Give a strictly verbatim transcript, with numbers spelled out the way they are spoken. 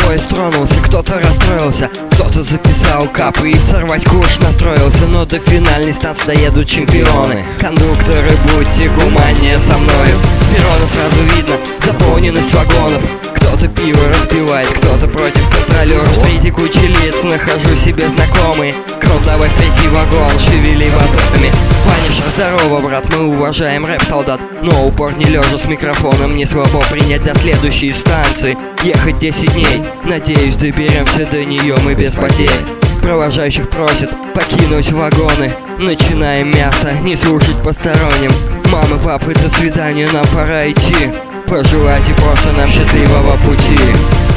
Поезд тронулся, кто-то расстроился, кто-то записал капы и сорвать курс настроился. Но до финальной станции доедут чемпионы. Кондукторы, будьте гуманнее со мною. С перрона сразу видно заполненность вагонов. Кто-то пиво распивает, кто-то против контролеров. Среди кучи лиц нахожу себе знакомые. Крот, давай в третий вагон, шевели батутами. Панишер, здорово, брат, мы уважаем рэп-солдат. Но упор не лежа с микрофоном, не слабо принять до следующей станции. Ехать десять дней, надеюсь, доберемся до нее мы без потерь. Провожающих просят покинуть вагоны. Начинаем мясо, не слушать посторонним. Мамы, папы, до свидания, нам пора идти. Пожелайте просто нам счастливого пути.